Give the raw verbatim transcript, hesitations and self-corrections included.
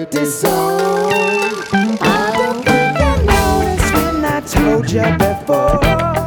disowned. I don't think you noticed when I told you before.